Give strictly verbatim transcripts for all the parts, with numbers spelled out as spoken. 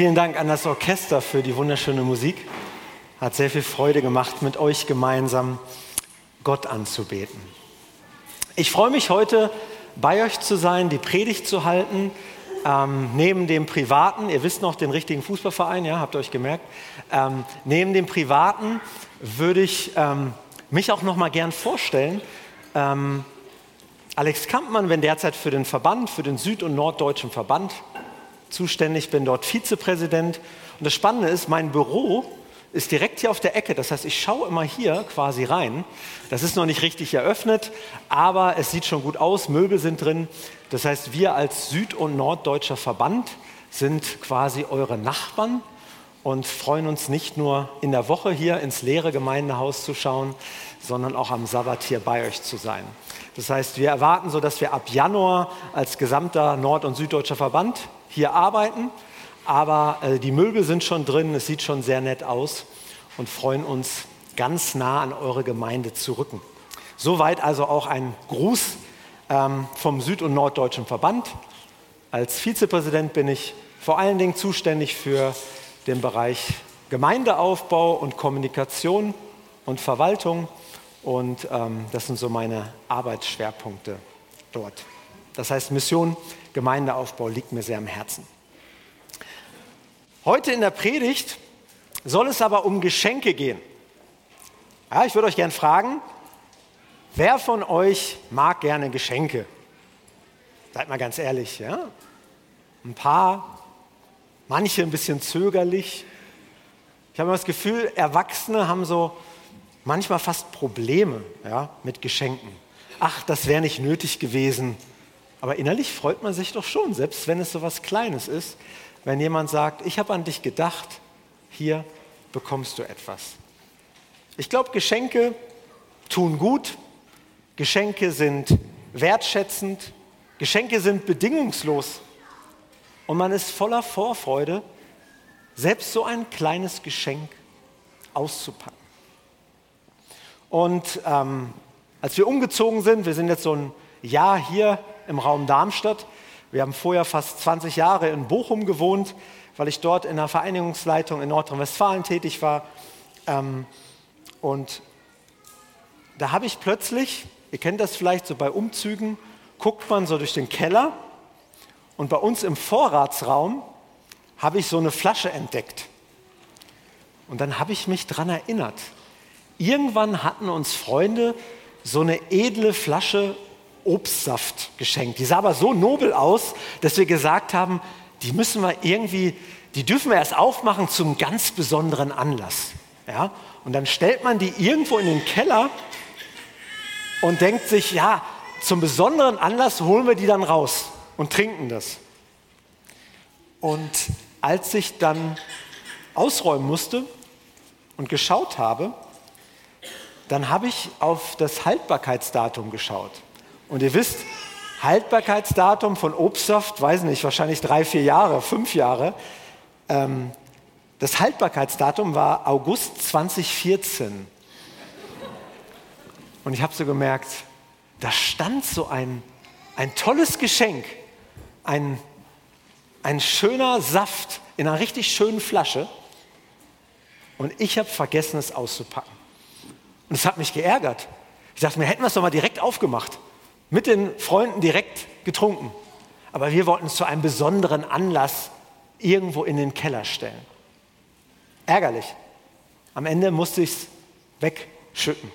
Vielen Dank an das Orchester für die wunderschöne Musik. Hat sehr viel Freude gemacht, mit euch gemeinsam Gott anzubeten. Ich freue mich heute, bei euch zu sein, die Predigt zu halten. Ähm, neben dem Privaten, ihr wisst noch den richtigen Fußballverein, ja, habt ihr euch gemerkt. Ähm, neben dem Privaten würde ich ähm, mich auch noch mal gern vorstellen. Ähm, Alex Kampmann, bin derzeit für den Verband, für den Süd- und Norddeutschen Verband zuständig, bin dort Vizepräsident. Und das Spannende ist, mein Büro ist direkt hier auf der Ecke. Das heißt, ich schaue immer hier quasi rein. Das ist noch nicht richtig eröffnet, aber es sieht schon gut aus. Möbel sind drin. Das heißt, wir als Süd- und Norddeutscher Verband sind quasi eure Nachbarn und freuen uns nicht nur in der Woche hier ins leere Gemeindehaus zu schauen, sondern auch am Sabbat hier bei euch zu sein. Das heißt, wir erwarten so, dass wir ab Januar als gesamter Nord- und Süddeutscher Verband hier arbeiten. Aber äh, die Möbel sind schon drin, es sieht schon sehr nett aus und freuen uns, ganz nah an eure Gemeinde zu rücken. Soweit also auch ein Gruß ähm, vom Süd- und Norddeutschen Verband. Als Vizepräsident bin ich vor allen Dingen zuständig für den Bereich Gemeindeaufbau und Kommunikation und Verwaltung. Und ähm, das sind so meine Arbeitsschwerpunkte dort. Das heißt, Mission, Gemeindeaufbau liegt mir sehr am Herzen. Heute in der Predigt soll es aber um Geschenke gehen. Ja, ich würde euch gerne fragen, wer von euch mag gerne Geschenke? Seid mal ganz ehrlich, ja? Ein paar, manche ein bisschen zögerlich. Ich habe immer das Gefühl, Erwachsene haben so manchmal fast Probleme, ja, mit Geschenken. Ach, das wäre nicht nötig gewesen. Aber innerlich freut man sich doch schon, selbst wenn es so was Kleines ist. Wenn jemand sagt, ich habe an dich gedacht, hier bekommst du etwas. Ich glaube, Geschenke tun gut, Geschenke sind wertschätzend, Geschenke sind bedingungslos und man ist voller Vorfreude, selbst so ein kleines Geschenk auszupacken. Und ähm, als wir umgezogen sind, wir sind jetzt so ein Jahr hier im Raum Darmstadt. Wir haben vorher fast zwanzig Jahre in Bochum gewohnt, weil ich dort in der Vereinigungsleitung in Nordrhein-Westfalen tätig war. Ähm, und da habe ich plötzlich, ihr kennt das vielleicht so bei Umzügen, guckt man so durch den Keller und bei uns im Vorratsraum habe ich so eine Flasche entdeckt. Und dann habe ich mich daran erinnert. Irgendwann hatten uns Freunde so eine edle Flasche Obstsaft geschenkt. Die sah aber so nobel aus, dass wir gesagt haben, die müssen wir irgendwie, die dürfen wir erst aufmachen zum ganz besonderen Anlass. Ja? Und dann stellt man die irgendwo in den Keller und denkt sich, ja, zum besonderen Anlass holen wir die dann raus und trinken das. Und als ich dann ausräumen musste und geschaut habe, dann habe ich auf das Haltbarkeitsdatum geschaut. Und ihr wisst, Haltbarkeitsdatum von Obstsaft, weiß nicht, wahrscheinlich drei, vier Jahre, fünf Jahre. Ähm, das Haltbarkeitsdatum war August zweitausendvierzehn. Und ich habe so gemerkt, da stand so ein, ein tolles Geschenk, ein, ein schöner Saft in einer richtig schönen Flasche. Und ich habe vergessen, es auszupacken. Und es hat mich geärgert. Ich dachte mir, hätten wir es doch mal direkt aufgemacht. Mit den Freunden direkt getrunken. Aber wir wollten es zu einem besonderen Anlass irgendwo in den Keller stellen. Ärgerlich. Am Ende musste ich es wegschütten.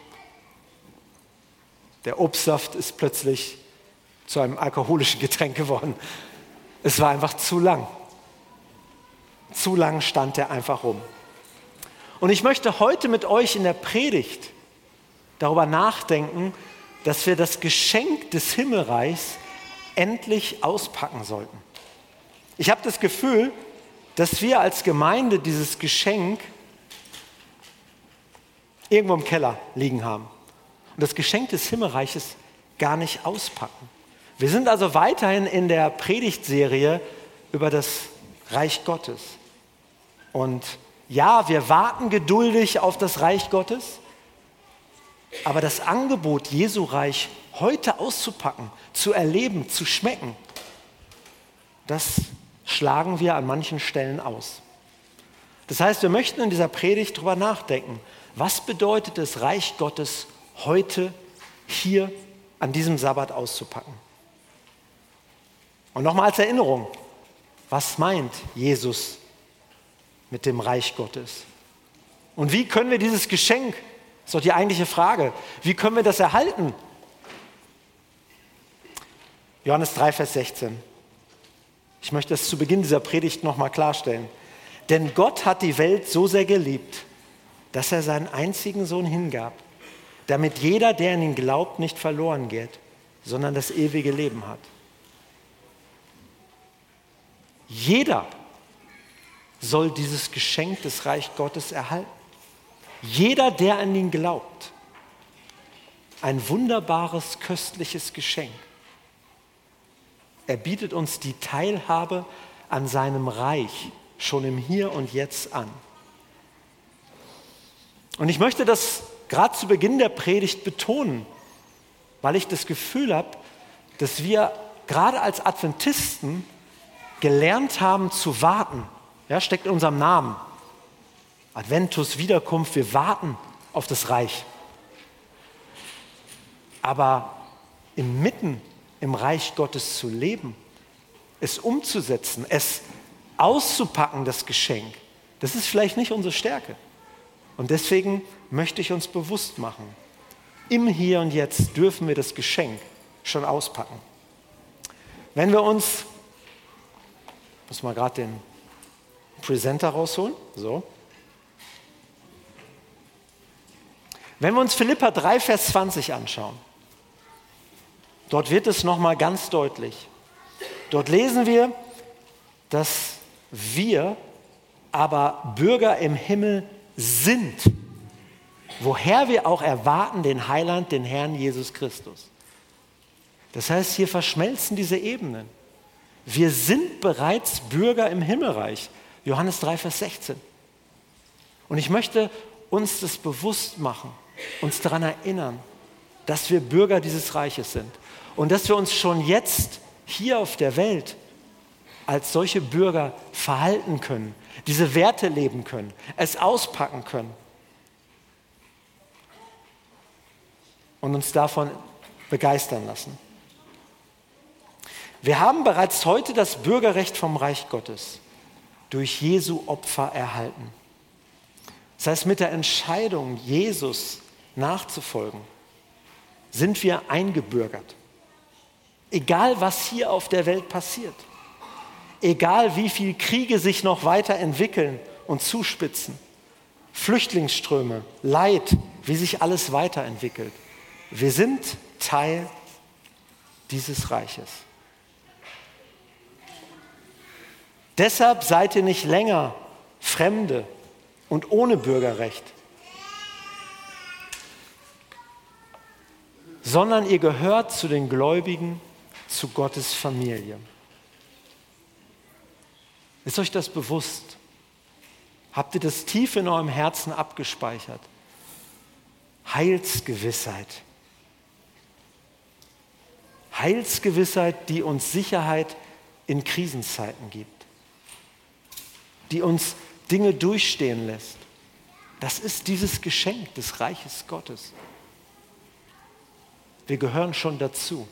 Der Obstsaft ist plötzlich zu einem alkoholischen Getränk geworden. Es war einfach zu lang. Zu lang stand er einfach rum. Und ich möchte heute mit euch in der Predigt darüber nachdenken, dass wir das Geschenk des Himmelreichs endlich auspacken sollten. Ich habe das Gefühl, dass wir als Gemeinde dieses Geschenk irgendwo im Keller liegen haben und das Geschenk des Himmelreiches gar nicht auspacken. Wir sind also weiterhin in der Predigtserie über das Reich Gottes. Und ja, wir warten geduldig auf das Reich Gottes. Aber das Angebot, Jesu Reich heute auszupacken, zu erleben, zu schmecken, das schlagen wir an manchen Stellen aus. Das heißt, wir möchten in dieser Predigt darüber nachdenken, was bedeutet es, Reich Gottes heute hier an diesem Sabbat auszupacken. Und nochmal als Erinnerung, was meint Jesus mit dem Reich Gottes? Und wie können wir dieses Geschenk, das ist doch die eigentliche Frage, wie können wir das erhalten? Johannes drei, Vers sechzehn. Ich möchte das zu Beginn dieser Predigt nochmal klarstellen. Denn Gott hat die Welt so sehr geliebt, dass er seinen einzigen Sohn hingab, damit jeder, der an ihn glaubt, nicht verloren geht, sondern das ewige Leben hat. Jeder soll dieses Geschenk des Reich Gottes erhalten. Jeder, der an ihn glaubt. Ein wunderbares, köstliches Geschenk. Er bietet uns die Teilhabe an seinem Reich schon im Hier und Jetzt an. Und ich möchte das gerade zu Beginn der Predigt betonen, weil ich das Gefühl habe, dass wir gerade als Adventisten gelernt haben zu warten. Ja, steckt in unserem Namen. Adventus, Wiederkunft, wir warten auf das Reich. Aber inmitten im Reich Gottes zu leben, es umzusetzen, es auszupacken, das Geschenk, das ist vielleicht nicht unsere Stärke. Und deswegen möchte ich uns bewusst machen, im Hier und Jetzt dürfen wir das Geschenk schon auspacken. Wenn wir uns, ich muss mal gerade den Presenter rausholen, so. Wenn wir uns Philipper drei, Vers zwanzig anschauen, dort wird es nochmal ganz deutlich. Dort lesen wir, dass wir aber Bürger im Himmel sind, woher wir auch erwarten den Heiland, den Herrn Jesus Christus. Das heißt, hier verschmelzen diese Ebenen. Wir sind bereits Bürger im Himmelreich. Johannes drei, Vers sechzehn. Und ich möchte uns das bewusst machen, uns daran erinnern, dass wir Bürger dieses Reiches sind und dass wir uns schon jetzt hier auf der Welt als solche Bürger verhalten können, diese Werte leben können, es auspacken können und uns davon begeistern lassen. Wir haben bereits heute das Bürgerrecht vom Reich Gottes durch Jesu Opfer erhalten. Das heißt, mit der Entscheidung, Jesus nachzufolgen, sind wir eingebürgert. Egal, was hier auf der Welt passiert, egal, wie viele Kriege sich noch weiterentwickeln und zuspitzen, Flüchtlingsströme, Leid, wie sich alles weiterentwickelt, wir sind Teil dieses Reiches. Deshalb seid ihr nicht länger Fremde und ohne Bürgerrecht, sondern ihr gehört zu den Gläubigen, zu Gottes Familie. Ist euch das bewusst? Habt ihr das tief in eurem Herzen abgespeichert? Heilsgewissheit. Heilsgewissheit, die uns Sicherheit in Krisenzeiten gibt, die uns Dinge durchstehen lässt. Das ist dieses Geschenk des Reiches Gottes. Wir gehören schon dazu.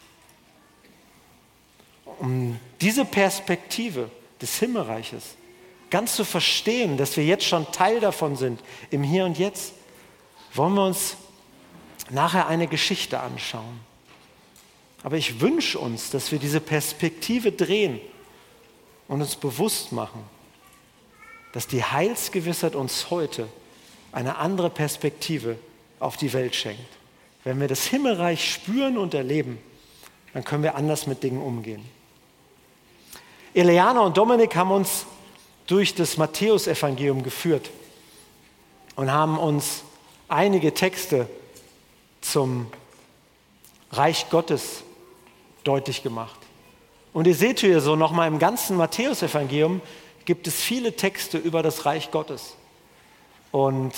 Um diese Perspektive des Himmelreiches ganz zu verstehen, dass wir jetzt schon Teil davon sind, im Hier und Jetzt, wollen wir uns nachher eine Geschichte anschauen. Aber ich wünsche uns, dass wir diese Perspektive drehen und uns bewusst machen, dass die Heilsgewissheit uns heute eine andere Perspektive auf die Welt schenkt. Wenn wir das Himmelreich spüren und erleben, dann können wir anders mit Dingen umgehen. Eliana und Dominik haben uns durch das Matthäusevangelium geführt und haben uns einige Texte zum Reich Gottes deutlich gemacht. Und ihr seht hier so nochmal im ganzen Matthäusevangelium gibt es viele Texte über das Reich Gottes. Und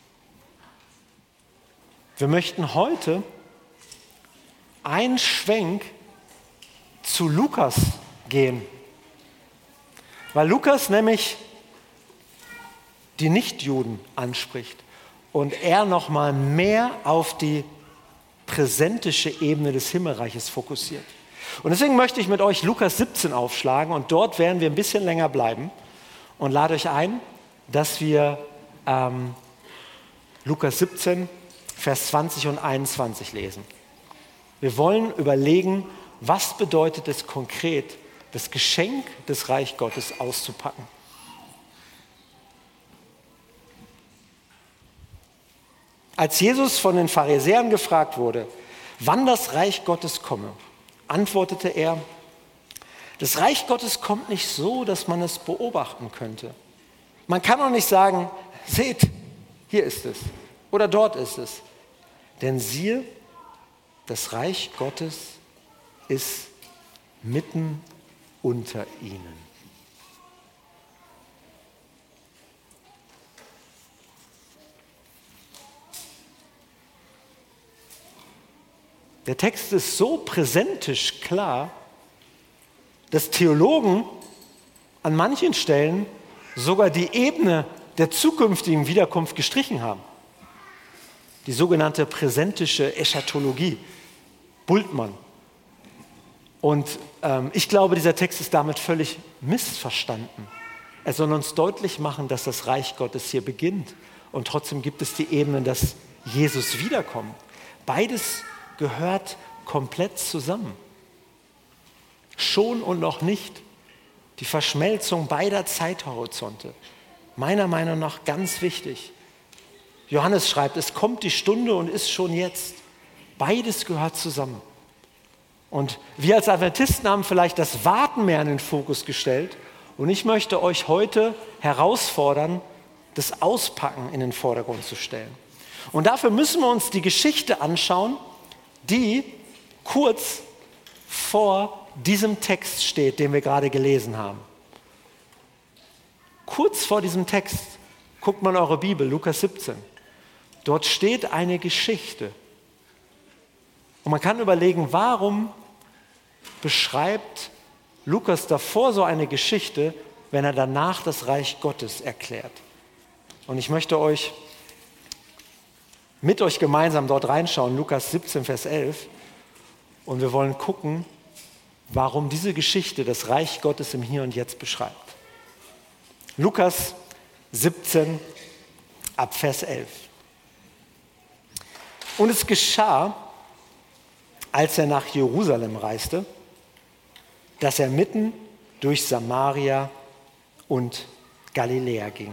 wir möchten heute einen Schwenk zu Lukas gehen. weil Lukas nämlich die Nichtjuden anspricht und er nochmal mehr auf die präsentische Ebene des Himmelreiches fokussiert. Und deswegen möchte ich mit euch Lukas siebzehn aufschlagen und dort werden wir ein bisschen länger bleiben und lade euch ein, dass wir ähm, Lukas siebzehn, Vers zwanzig und einundzwanzig lesen. Wir wollen überlegen, was bedeutet es konkret, das Geschenk des Reich Gottes auszupacken. Als Jesus von den Pharisäern gefragt wurde, wann das Reich Gottes komme, antwortete er, das Reich Gottes kommt nicht so, dass man es beobachten könnte. Man kann auch nicht sagen, seht, hier ist es oder dort ist es. Denn siehe, das Reich Gottes ist mitten unter ihnen. Der Text ist so präsentisch klar, dass Theologen an manchen Stellen sogar die Ebene der zukünftigen Wiederkunft gestrichen haben. Die sogenannte präsentische Eschatologie, Bultmann. Und ähm, ich glaube, dieser Text ist damit völlig missverstanden. Er soll uns deutlich machen, dass das Reich Gottes hier beginnt. Und trotzdem gibt es die Ebene, dass Jesus wiederkommt. Beides gehört komplett zusammen. Schon und noch nicht. Die Verschmelzung beider Zeithorizonte. Meiner Meinung nach ganz wichtig. Johannes schreibt, es kommt die Stunde und ist schon jetzt. Beides gehört zusammen. Und wir als Adventisten haben vielleicht das Warten mehr in den Fokus gestellt. Und ich möchte euch heute herausfordern, das Auspacken in den Vordergrund zu stellen. Und dafür müssen wir uns die Geschichte anschauen, die kurz vor diesem Text steht, den wir gerade gelesen haben. Kurz vor diesem Text, guckt mal in eure Bibel, Lukas siebzehn. Dort steht eine Geschichte. Und man kann überlegen, warum beschreibt Lukas davor so eine Geschichte, wenn er danach das Reich Gottes erklärt. Und ich möchte euch mit euch gemeinsam dort reinschauen, Lukas siebzehn, Vers elf. Und wir wollen gucken, warum diese Geschichte das Reich Gottes im Hier und Jetzt beschreibt. Lukas siebzehn, ab Vers elf. Und es geschah, als er nach Jerusalem reiste, dass er mitten durch Samaria und Galiläa ging.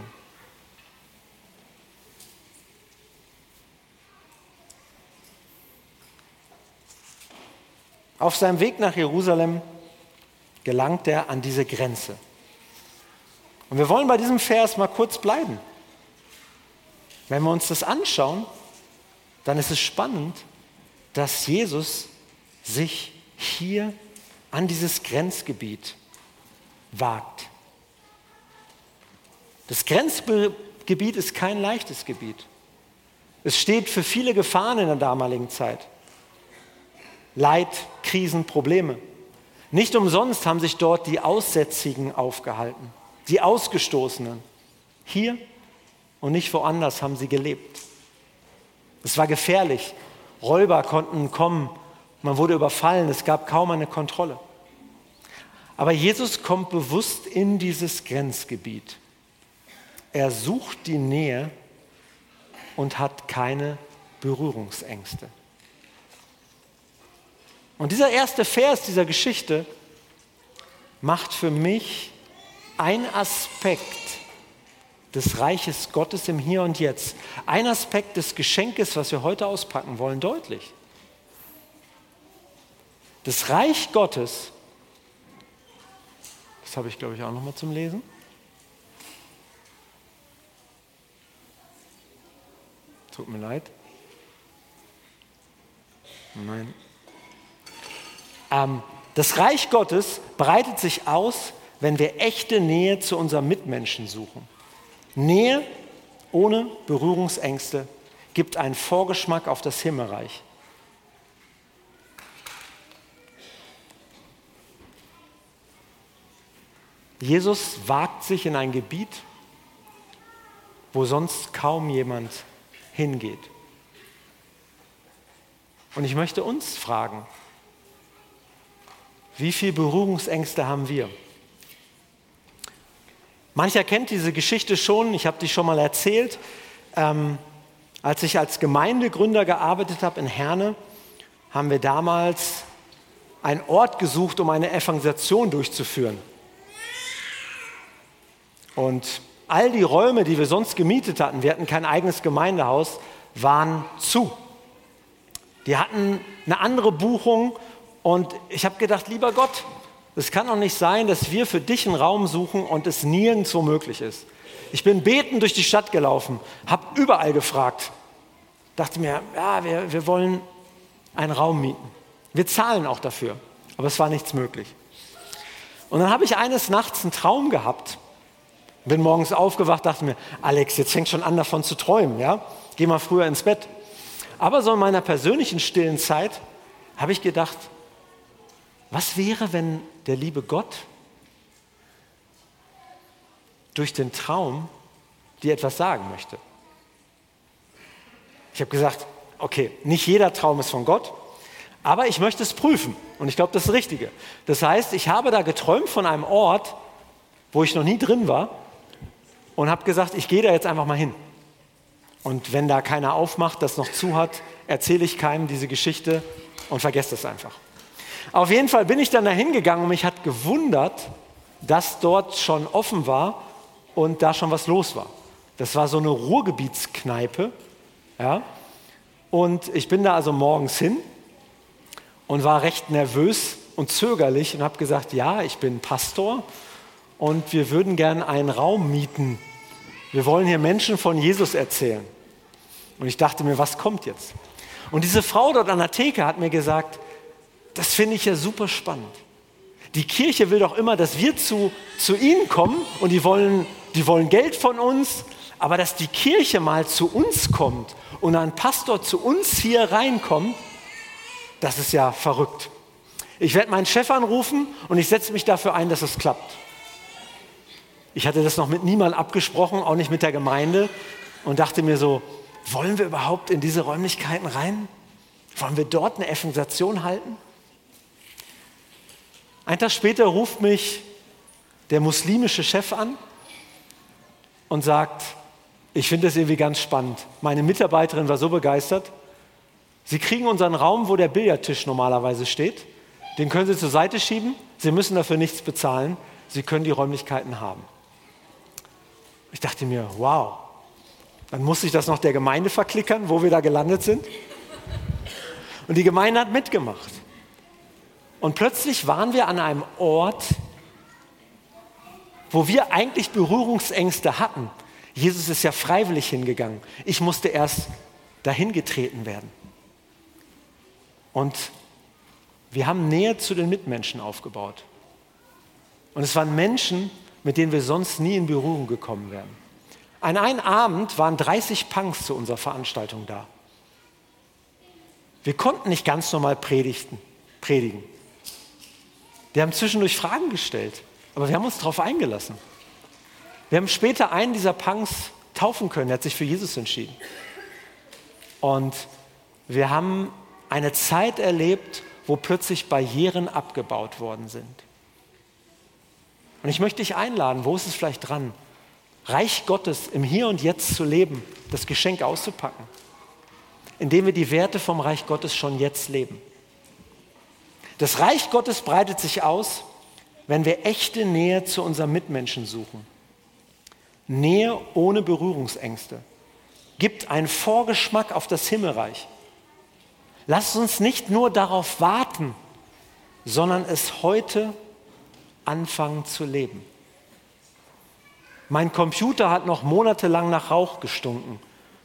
Auf seinem Weg nach Jerusalem gelangt er an diese Grenze. Und wir wollen bei diesem Vers mal kurz bleiben. Wenn wir uns das anschauen, dann ist es spannend, dass Jesus sich hier an dieses Grenzgebiet wagt. Das Grenzgebiet ist kein leichtes Gebiet. Es steht für viele Gefahren in der damaligen Zeit. Leid, Krisen, Probleme. Nicht umsonst haben sich dort die Aussätzigen aufgehalten, die Ausgestoßenen. Hier und nicht woanders haben sie gelebt. Es war gefährlich. Räuber konnten kommen, man wurde überfallen, es gab kaum eine Kontrolle. Aber Jesus kommt bewusst in dieses Grenzgebiet. Er sucht die Nähe und hat keine Berührungsängste. Und dieser erste Vers dieser Geschichte macht für mich einen Aspekt des Reiches Gottes im Hier und Jetzt, ein Aspekt des Geschenkes, was wir heute auspacken wollen, deutlich. Das Reich Gottes, das habe ich glaube ich auch noch mal zum Lesen. Tut mir leid. Nein. Ähm, das Reich Gottes breitet sich aus, wenn wir echte Nähe zu unseren Mitmenschen suchen. Nähe ohne Berührungsängste gibt einen Vorgeschmack auf das Himmelreich. Jesus wagt sich in ein Gebiet, wo sonst kaum jemand hingeht. Und ich möchte uns fragen, wie viele Berührungsängste haben wir? Mancher kennt diese Geschichte schon, ich habe die schon mal erzählt. Ähm, als ich als Gemeindegründer gearbeitet habe in Herne, haben wir damals einen Ort gesucht, um eine Evangelisation durchzuführen. Und all die Räume, die wir sonst gemietet hatten, wir hatten kein eigenes Gemeindehaus, waren zu. Die hatten eine andere Buchung und ich habe gedacht, lieber Gott, es kann doch nicht sein, dass wir für dich einen Raum suchen und es nirgendwo möglich ist. Ich bin betend durch die Stadt gelaufen, habe überall gefragt, dachte mir, ja, wir, wir wollen einen Raum mieten. Wir zahlen auch dafür, aber es war nichts möglich. Und dann habe ich eines Nachts einen Traum gehabt, bin morgens aufgewacht, dachte mir, Alex, jetzt fängt schon an davon zu träumen, ja? Geh mal früher ins Bett. Aber so in meiner persönlichen stillen Zeit habe ich gedacht, was wäre, wenn der liebe Gott durch den Traum dir etwas sagen möchte? Ich habe gesagt, okay, nicht jeder Traum ist von Gott, aber ich möchte es prüfen und ich glaube, das ist das Richtige. Das heißt, ich habe da geträumt von einem Ort, wo ich noch nie drin war und habe gesagt, ich gehe da jetzt einfach mal hin. Und wenn da keiner aufmacht, das noch zu hat, erzähle ich keinem diese Geschichte und vergesse es einfach. Auf jeden Fall bin ich dann da hingegangen und mich hat gewundert, dass dort schon offen war und da schon was los war. Das war so eine Ruhrgebietskneipe. Ja? Und ich bin da also morgens hin und war recht nervös und zögerlich und habe gesagt, ja, ich bin Pastor und wir würden gerne einen Raum mieten. Wir wollen hier Menschen von Jesus erzählen. Und ich dachte mir, was kommt jetzt? Und diese Frau dort an der Theke hat mir gesagt, das finde ich ja super spannend. Die Kirche will doch immer, dass wir zu, zu ihnen kommen und die wollen, die wollen Geld von uns, aber dass die Kirche mal zu uns kommt und ein Pastor zu uns hier reinkommt, das ist ja verrückt. Ich werde meinen Chef anrufen und ich setze mich dafür ein, dass es klappt. Ich hatte das noch mit niemandem abgesprochen, auch nicht mit der Gemeinde und dachte mir so, wollen wir überhaupt in diese Räumlichkeiten rein? Wollen wir dort eine Evangelisation halten? Einen Tag später ruft mich der muslimische Chef an und sagt, ich finde das irgendwie ganz spannend. Meine Mitarbeiterin war so begeistert. Sie kriegen unseren Raum, wo der Billardtisch normalerweise steht. Den können Sie zur Seite schieben. Sie müssen dafür nichts bezahlen. Sie können die Räumlichkeiten haben. Ich dachte mir, wow, dann muss ich das noch der Gemeinde verklickern, wo wir da gelandet sind. Und die Gemeinde hat mitgemacht. Und plötzlich waren wir an einem Ort, wo wir eigentlich Berührungsängste hatten. Jesus ist ja freiwillig hingegangen. Ich musste erst dahin getreten werden. Und wir haben Nähe zu den Mitmenschen aufgebaut. Und es waren Menschen, mit denen wir sonst nie in Berührung gekommen wären. An einem Abend waren dreißig Punks zu unserer Veranstaltung da. Wir konnten nicht ganz normal predigten, predigen. Die haben zwischendurch Fragen gestellt, aber wir haben uns darauf eingelassen. Wir haben später einen dieser Punks taufen können, der hat sich für Jesus entschieden. Und wir haben eine Zeit erlebt, wo plötzlich Barrieren abgebaut worden sind. Und ich möchte dich einladen, wo ist es vielleicht dran, Reich Gottes im Hier und Jetzt zu leben, das Geschenk auszupacken, indem wir die Werte vom Reich Gottes schon jetzt leben. Das Reich Gottes breitet sich aus, wenn wir echte Nähe zu unseren Mitmenschen suchen. Nähe ohne Berührungsängste gibt einen Vorgeschmack auf das Himmelreich. Lasst uns nicht nur darauf warten, sondern es heute anfangen zu leben. Mein Computer hat noch monatelang nach Rauch gestunken.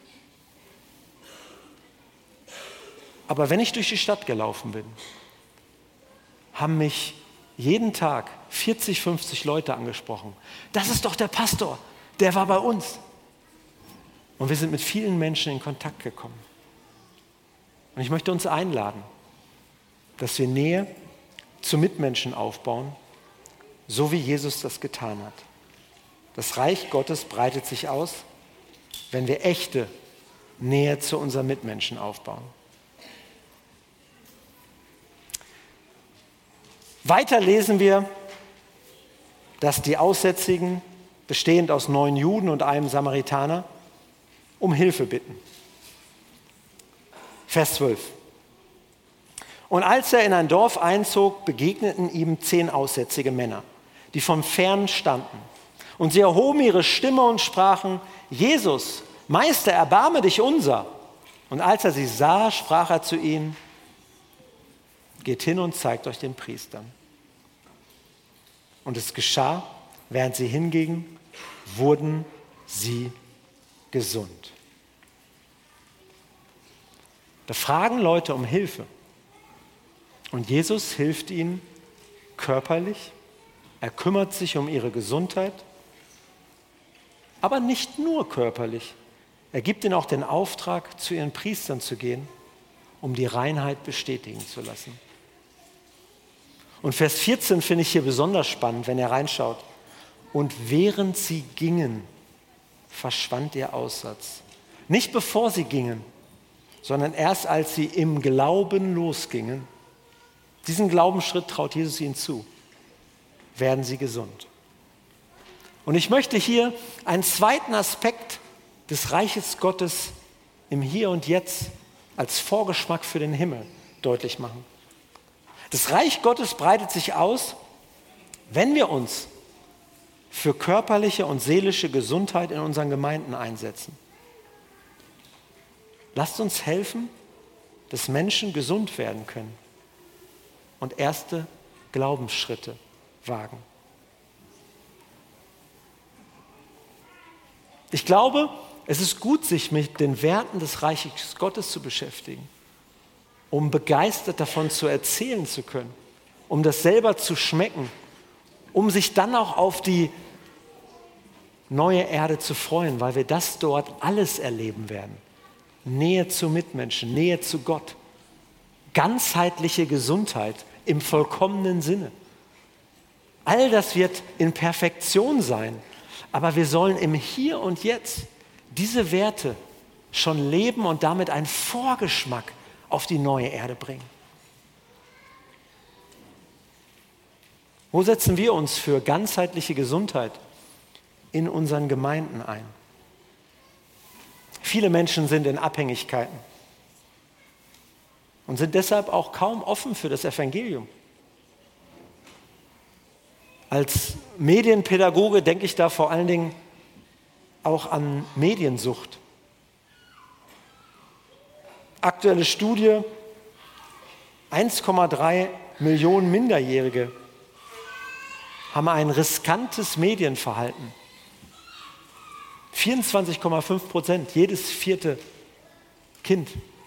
Aber wenn ich durch die Stadt gelaufen bin, haben mich jeden Tag vierzig, fünfzig Leute angesprochen. Das ist doch der Pastor, der war bei uns. Und wir sind mit vielen Menschen in Kontakt gekommen. Und ich möchte uns einladen, dass wir Nähe zu Mitmenschen aufbauen, so wie Jesus das getan hat. Das Reich Gottes breitet sich aus, wenn wir echte Nähe zu unseren Mitmenschen aufbauen. Weiter lesen wir, dass die Aussätzigen, bestehend aus neun Juden und einem Samaritaner, um Hilfe bitten. Vers zwölf. Und als er in ein Dorf einzog, begegneten ihm zehn aussätzige Männer, die vom Fern standen. Und sie erhoben ihre Stimme und sprachen: Jesus, Meister, erbarme dich unser. Und als er sie sah, sprach er zu ihnen: Geht hin und zeigt euch den Priestern. Und es geschah, während sie hingingen, wurden sie gesund. Da fragen Leute um Hilfe. Und Jesus hilft ihnen körperlich. Er kümmert sich um ihre Gesundheit. Aber nicht nur körperlich. Er gibt ihnen auch den Auftrag, zu ihren Priestern zu gehen, um die Reinheit bestätigen zu lassen. Und Vers vierzehn finde ich hier besonders spannend, wenn ihr reinschaut. Und während sie gingen, verschwand ihr Aussatz. Nicht bevor sie gingen, sondern erst als sie im Glauben losgingen. Diesen Glaubensschritt traut Jesus ihnen zu. Werden sie gesund. Und ich möchte hier einen zweiten Aspekt des Reiches Gottes im Hier und Jetzt als Vorgeschmack für den Himmel deutlich machen. Das Reich Gottes breitet sich aus, wenn wir uns für körperliche und seelische Gesundheit in unseren Gemeinden einsetzen. Lasst uns helfen, dass Menschen gesund werden können und erste Glaubensschritte wagen. Ich glaube, es ist gut, sich mit den Werten des Reiches Gottes zu beschäftigen, um begeistert davon zu erzählen zu können, um das selber zu schmecken, um sich dann auch auf die neue Erde zu freuen, weil wir das dort alles erleben werden. Nähe zu Mitmenschen, Nähe zu Gott, ganzheitliche Gesundheit im vollkommenen Sinne. All das wird in Perfektion sein, aber wir sollen im Hier und Jetzt diese Werte schon leben und damit einen Vorgeschmack auf die neue Erde bringen. Wo setzen wir uns für ganzheitliche Gesundheit in unseren Gemeinden ein? Viele Menschen sind in Abhängigkeiten und sind deshalb auch kaum offen für das Evangelium. Als Medienpädagoge denke ich da vor allen Dingen auch an Mediensucht. Aktuelle Studie, eins Komma drei Millionen Minderjährige haben ein riskantes Medienverhalten. vierundzwanzig Komma fünf Prozent, jedes vierte Kind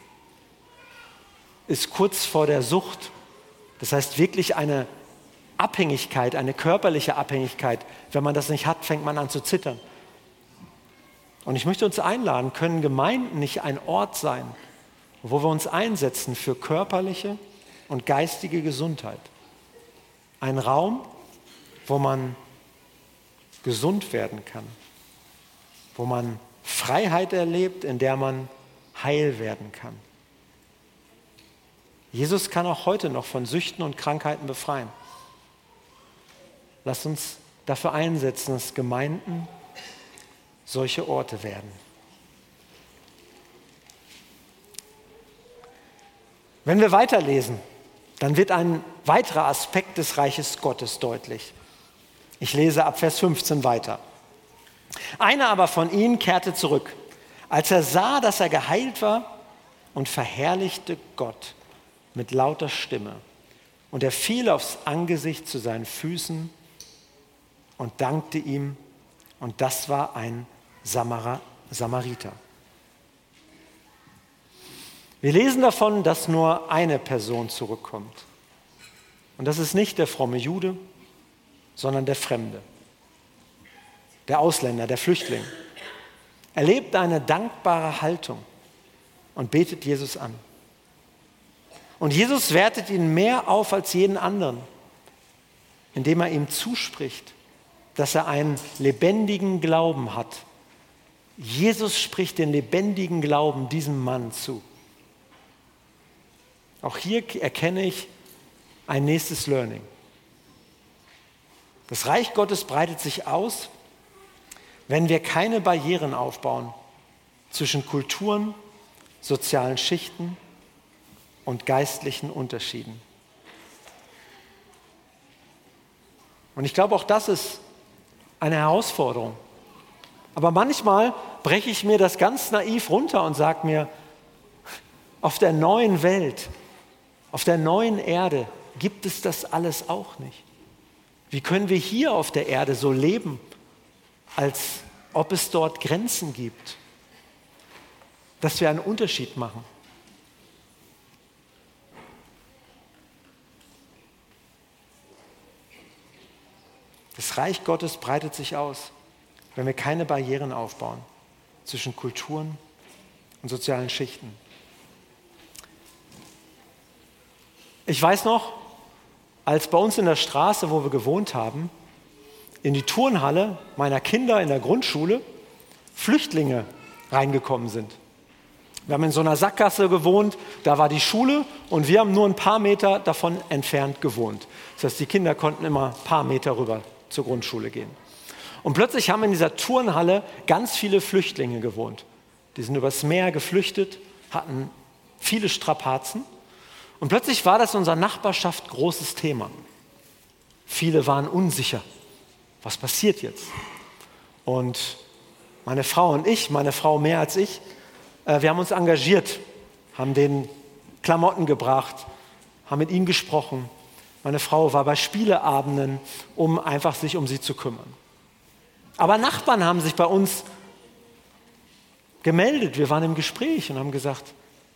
ist kurz vor der Sucht. Das heißt wirklich eine Abhängigkeit, eine körperliche Abhängigkeit. Wenn man das nicht hat, fängt man an zu zittern. Und ich möchte uns einladen, können Gemeinden nicht ein Ort sein, wo wir uns einsetzen für körperliche und geistige Gesundheit. Ein Raum, wo man gesund werden kann, wo man Freiheit erlebt, in der man heil werden kann. Jesus kann auch heute noch von Süchten und Krankheiten befreien. Lasst uns dafür einsetzen, dass Gemeinden solche Orte werden. Wenn wir weiterlesen, dann wird ein weiterer Aspekt des Reiches Gottes deutlich. Ich lese ab Vers fünfzehn weiter. Einer aber von ihnen kehrte zurück, als er sah, dass er geheilt war, und verherrlichte Gott mit lauter Stimme. Und er fiel aufs Angesicht zu seinen Füßen und dankte ihm. Und das war ein Samara, Samariter. Wir lesen davon, dass nur eine Person zurückkommt. Und das ist nicht der fromme Jude, sondern der Fremde, der Ausländer, der Flüchtling. Er lebt eine dankbare Haltung und betet Jesus an. Und Jesus wertet ihn mehr auf als jeden anderen. indem er ihm zuspricht, dass er einen lebendigen Glauben hat. Jesus spricht den lebendigen Glauben diesem Mann zu. Auch hier erkenne ich ein nächstes Learning. Das Reich Gottes breitet sich aus, wenn wir keine Barrieren aufbauen zwischen Kulturen, sozialen Schichten und geistlichen Unterschieden. Und ich glaube, auch das ist eine Herausforderung. Aber manchmal breche ich mir das ganz naiv runter und sage mir, auf der neuen Welt, auf der neuen Erde gibt es das alles auch nicht. Wie können wir hier auf der Erde so leben, als ob es dort Grenzen gibt, dass wir einen Unterschied machen? Das Reich Gottes breitet sich aus, wenn wir keine Barrieren aufbauen zwischen Kulturen und sozialen Schichten. Ich weiß noch, als bei uns in der Straße, wo wir gewohnt haben, in die Turnhalle meiner Kinder in der Grundschule Flüchtlinge reingekommen sind. Wir haben in so einer Sackgasse gewohnt, da war die Schule und wir haben nur ein paar Meter davon entfernt gewohnt. Das heißt, die Kinder konnten immer ein paar Meter rüber zur Grundschule gehen. Und plötzlich haben in dieser Turnhalle ganz viele Flüchtlinge gewohnt. Die sind übers Meer geflüchtet, hatten viele Strapazen. Und plötzlich war das in unserer Nachbarschaft großes Thema. Viele waren unsicher. Was passiert jetzt? Und meine Frau und ich, meine Frau mehr als ich, äh, wir haben uns engagiert, haben denen Klamotten gebracht, haben mit ihnen gesprochen. Meine Frau war bei Spieleabenden, um einfach sich um sie zu kümmern. Aber Nachbarn haben sich bei uns gemeldet. Wir waren im Gespräch und haben gesagt,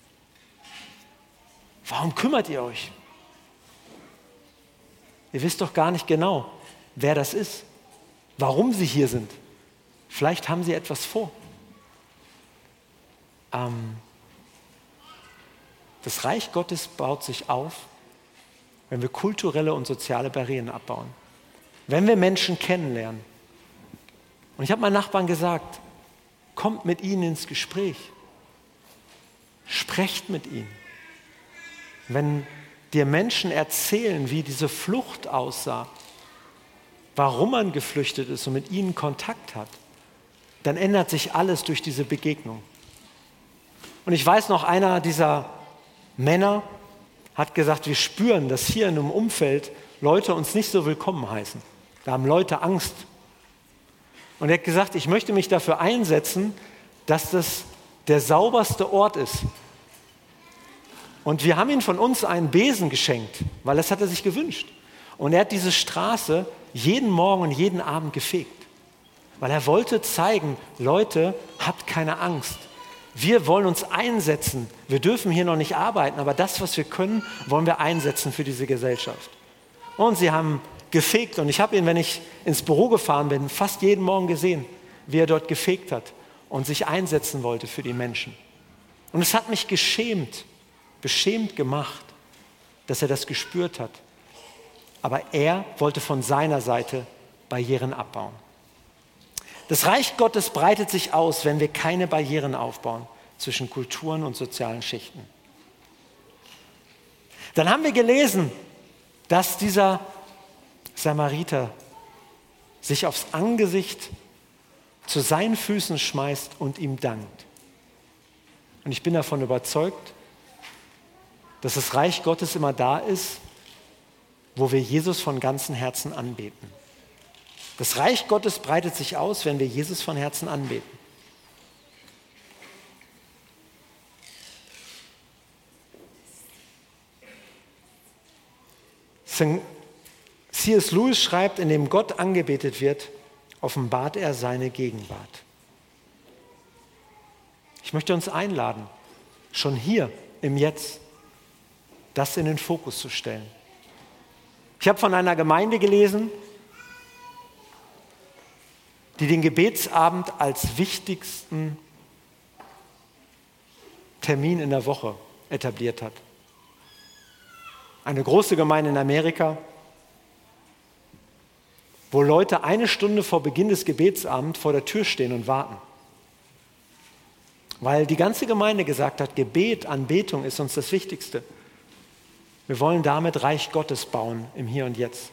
warum kümmert ihr euch? Ihr wisst doch gar nicht genau, wer das ist, warum sie hier sind. Vielleicht haben sie etwas vor. Ähm, das Reich Gottes baut sich auf, wenn wir kulturelle und soziale Barrieren abbauen. Wenn wir Menschen kennenlernen. Und ich habe meinen Nachbarn gesagt, kommt mit ihnen ins Gespräch. Sprecht mit ihnen. Wenn dir Menschen erzählen, wie diese Flucht aussah, warum man geflüchtet ist und mit ihnen Kontakt hat, dann ändert sich alles durch diese Begegnung. Und ich weiß noch, einer dieser Männer hat gesagt, wir spüren, dass hier in einem Umfeld Leute uns nicht so willkommen heißen. Da haben Leute Angst. Und er hat gesagt, ich möchte mich dafür einsetzen, dass das der sauberste Ort ist. Und wir haben ihm von uns einen Besen geschenkt, weil das hat er sich gewünscht. Und er hat diese Straße jeden Morgen und jeden Abend gefegt. Weil er wollte zeigen, Leute, habt keine Angst. Wir wollen uns einsetzen. Wir dürfen hier noch nicht arbeiten, aber das, was wir können, wollen wir einsetzen für diese Gesellschaft. Und sie haben gefegt und ich habe ihn, wenn ich ins Büro gefahren bin, fast jeden Morgen gesehen, wie er dort gefegt hat und sich einsetzen wollte für die Menschen. Und es hat mich geschämt, beschämt gemacht, dass er das gespürt hat. Aber er wollte von seiner Seite Barrieren abbauen. Das Reich Gottes breitet sich aus, wenn wir keine Barrieren aufbauen zwischen Kulturen und sozialen Schichten. Dann haben wir gelesen, dass dieser Samariter sich aufs Angesicht zu seinen Füßen schmeißt und ihm dankt. Und ich bin davon überzeugt, dass das Reich Gottes immer da ist, wo wir Jesus von ganzem Herzen anbeten. Das Reich Gottes breitet sich aus, wenn wir Jesus von Herzen anbeten. C S Lewis schreibt, in dem Gott angebetet wird, offenbart er seine Gegenwart. Ich möchte uns einladen, schon hier im Jetzt, das in den Fokus zu stellen. Ich habe von einer Gemeinde gelesen, die den Gebetsabend als wichtigsten Termin in der Woche etabliert hat. Eine große Gemeinde in Amerika. wo Leute eine Stunde vor Beginn des Gebetsabends vor der Tür stehen und warten. Weil die ganze Gemeinde gesagt hat, Gebet, Anbetung ist uns das Wichtigste. Wir wollen damit Reich Gottes bauen im Hier und Jetzt.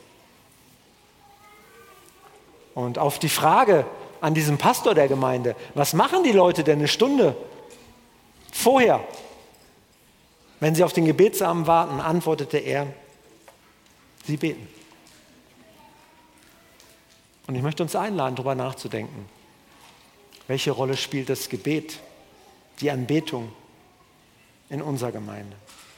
Und auf die Frage an diesen Pastor der Gemeinde, was machen die Leute denn eine Stunde vorher, wenn sie auf den Gebetsabend warten, antwortete er, sie beten. Und ich möchte uns einladen, darüber nachzudenken. Welche Rolle spielt das Gebet, die Anbetung in unserer Gemeinde?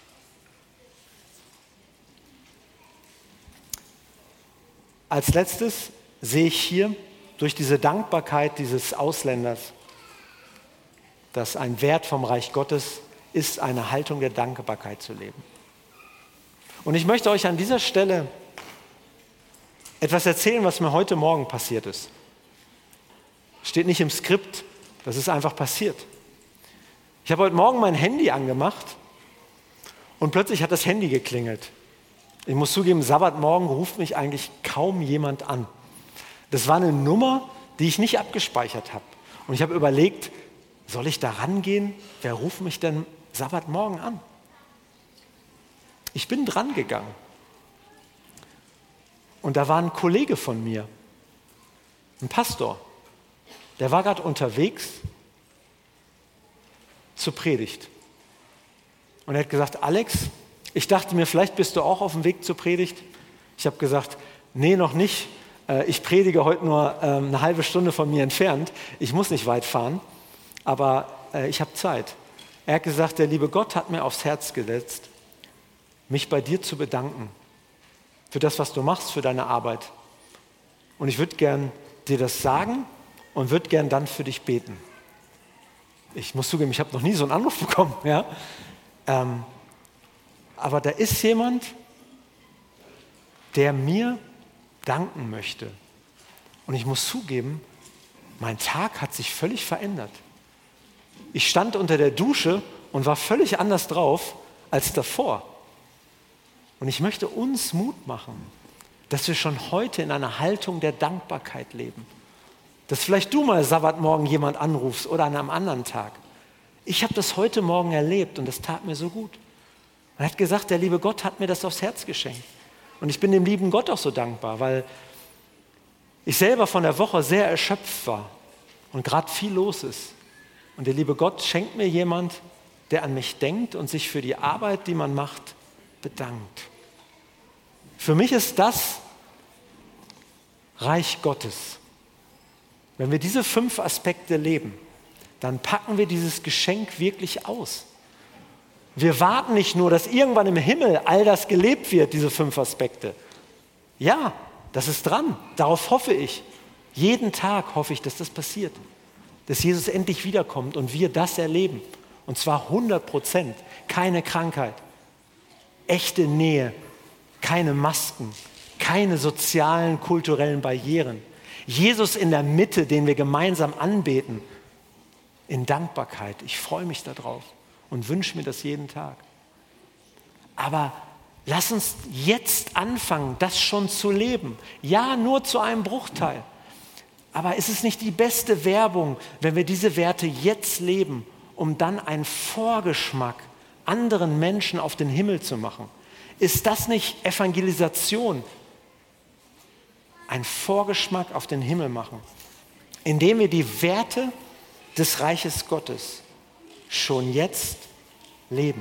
Als letztes sehe ich hier durch diese Dankbarkeit dieses Ausländers, dass ein Wert vom Reich Gottes ist, eine Haltung der Dankbarkeit zu leben. Und ich möchte euch an dieser Stelle etwas erzählen, was mir heute Morgen passiert ist. Steht nicht im Skript, das ist einfach passiert. Ich habe heute Morgen mein Handy angemacht und plötzlich hat das Handy geklingelt. Ich muss zugeben, Sabbatmorgen ruft mich eigentlich kaum jemand an. Das war eine Nummer, die ich nicht abgespeichert habe. Und ich habe überlegt, soll ich da rangehen? Wer ruft mich denn Sabbatmorgen an? Ich bin dran gegangen. Und da war ein Kollege von mir, ein Pastor, der war gerade unterwegs zur Predigt. Und er hat gesagt, Alex, ich dachte mir, vielleicht bist du auch auf dem Weg zur Predigt. Ich habe gesagt, nee, noch nicht. Ich predige heute nur eine halbe Stunde von mir entfernt. Ich muss nicht weit fahren, aber ich habe Zeit. Er hat gesagt, der liebe Gott hat mir aufs Herz gesetzt, mich bei dir zu bedanken für das, was du machst, für deine Arbeit. Und ich würde gern dir das sagen und würde gern dann für dich beten. Ich muss zugeben, ich habe noch nie so einen Anruf bekommen. Ja? Ähm, aber da ist jemand, der mir danken möchte. Und ich muss zugeben, mein Tag hat sich völlig verändert. Ich stand unter der Dusche und war völlig anders drauf als davor. Und ich möchte uns Mut machen, dass wir schon heute in einer Haltung der Dankbarkeit leben. Dass vielleicht du mal Sabbatmorgen jemand anrufst oder an einem anderen Tag. Ich habe das heute Morgen erlebt und das tat mir so gut. Er hat gesagt, der liebe Gott hat mir das aufs Herz geschenkt. Und ich bin dem lieben Gott auch so dankbar, weil ich selber von der Woche sehr erschöpft war und gerade viel los ist. Und der liebe Gott schenkt mir jemand, der an mich denkt und sich für die Arbeit, die man macht, bedankt. Für mich ist das Reich Gottes. Wenn wir diese fünf Aspekte leben, dann packen wir dieses Geschenk wirklich aus. Wir warten nicht nur, dass irgendwann im Himmel all das gelebt wird, diese fünf Aspekte. Ja, das ist dran, darauf hoffe ich. Jeden Tag hoffe ich, dass das passiert. Dass Jesus endlich wiederkommt und wir das erleben. Und zwar hundert Prozent, keine Krankheit, echte Nähe, keine Masken, keine sozialen, kulturellen Barrieren. Jesus in der Mitte, den wir gemeinsam anbeten, in Dankbarkeit. Ich freue mich darauf und wünsche mir das jeden Tag. Aber lass uns jetzt anfangen, das schon zu leben. Ja, nur zu einem Bruchteil. Aber ist es nicht die beste Werbung, wenn wir diese Werte jetzt leben, um dann einen Vorgeschmack anderen Menschen auf den Himmel zu machen? Ist das nicht Evangelisation? Ein Vorgeschmack auf den Himmel machen, indem wir die Werte des Reiches Gottes schon jetzt leben.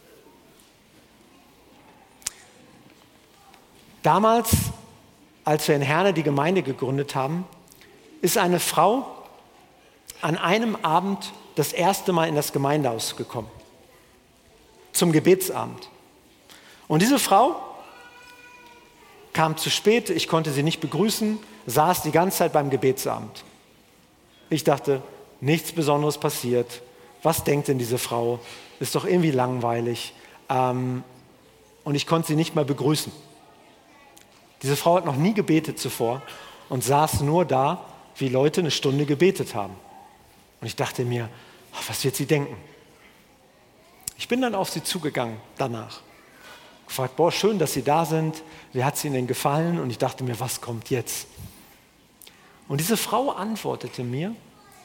Damals, als wir in Herne die Gemeinde gegründet haben, ist eine Frau an einem Abend das erste Mal in das Gemeindehaus gekommen, zum Gebetsabend. Und diese Frau kam zu spät, ich konnte sie nicht begrüßen, saß die ganze Zeit beim Gebetsabend. Ich dachte, nichts Besonderes passiert. Was denkt denn diese Frau? Ist doch irgendwie langweilig. Ähm, und ich konnte sie nicht mal begrüßen. Diese Frau hat noch nie gebetet zuvor und saß nur da, wie Leute eine Stunde gebetet haben. Und ich dachte mir, ach, was wird sie denken? Ich bin dann auf sie zugegangen danach gefragt, boah, schön, dass Sie da sind. Wie hat es Ihnen denn gefallen? Und ich dachte mir, was kommt jetzt? Und diese Frau antwortete mir,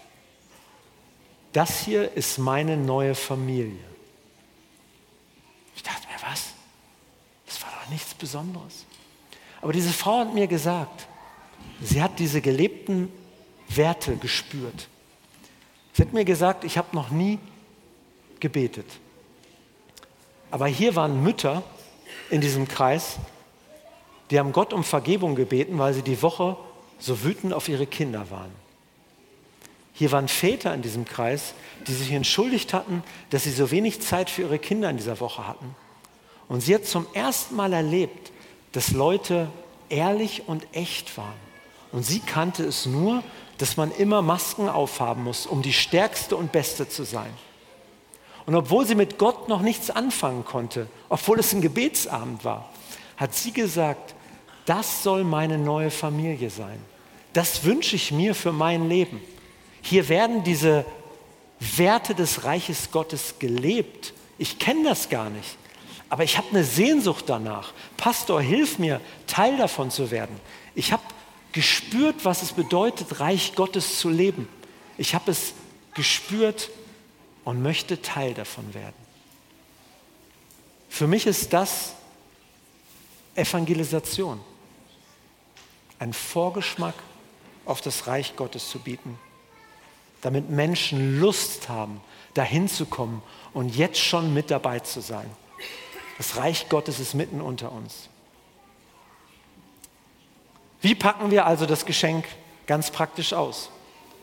das hier ist meine neue Familie. Ich dachte mir, was? Das war doch nichts Besonderes. Aber diese Frau hat mir gesagt, sie hat diese gelebten Werte gespürt. Sie hat mir gesagt, ich habe noch nie gebetet. Aber hier waren Mütter in diesem Kreis, die haben Gott um Vergebung gebeten, weil sie die Woche so wütend auf ihre Kinder waren. Hier waren Väter in diesem Kreis, die sich entschuldigt hatten, dass sie so wenig Zeit für ihre Kinder in dieser Woche hatten. Und sie hat zum ersten Mal erlebt, dass Leute ehrlich und echt waren. Und sie kannte es nur, dass man immer Masken aufhaben muss, um die Stärkste und Beste zu sein. Und obwohl sie mit Gott noch nichts anfangen konnte, obwohl es ein Gebetsabend war, hat sie gesagt, das soll meine neue Familie sein. Das wünsche ich mir für mein Leben. Hier werden diese Werte des Reiches Gottes gelebt. Ich kenne das gar nicht, aber ich habe eine Sehnsucht danach. Pastor, hilf mir, Teil davon zu werden. Ich habe gespürt, was es bedeutet, Reich Gottes zu leben. Ich habe es gespürt und möchte Teil davon werden. Für mich ist das Evangelisation. Ein Vorgeschmack auf das Reich Gottes zu bieten, damit Menschen Lust haben, dahin zu kommen und jetzt schon mit dabei zu sein. Das Reich Gottes ist mitten unter uns. Wie packen wir also das Geschenk ganz praktisch aus?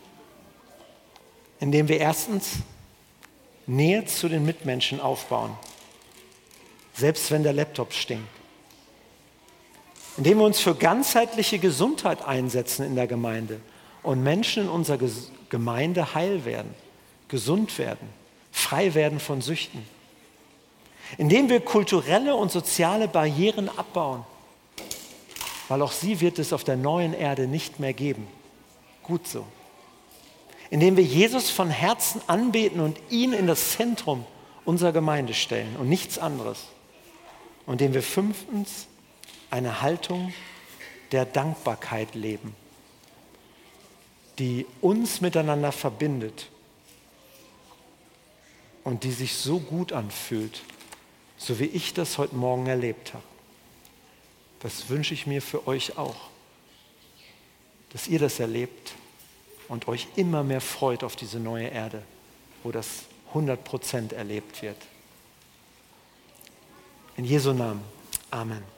Indem wir erstens Nähe zu den Mitmenschen aufbauen, selbst wenn der Laptop stinkt. Indem wir uns für ganzheitliche Gesundheit einsetzen in der Gemeinde und Menschen in unserer Gemeinde heil werden, gesund werden, frei werden von Süchten. Indem wir kulturelle und soziale Barrieren abbauen, weil auch sie wird es auf der neuen Erde nicht mehr geben. Gut so. Indem wir Jesus von Herzen anbeten und ihn in das Zentrum unserer Gemeinde stellen und nichts anderes. Und indem wir fünftens eine Haltung der Dankbarkeit leben, die uns miteinander verbindet und die sich so gut anfühlt, so wie ich das heute Morgen erlebt habe. Das wünsche ich mir für euch auch, dass ihr das erlebt und euch immer mehr freut auf diese neue Erde, wo das hundert Prozent erlebt wird. In Jesu Namen. Amen.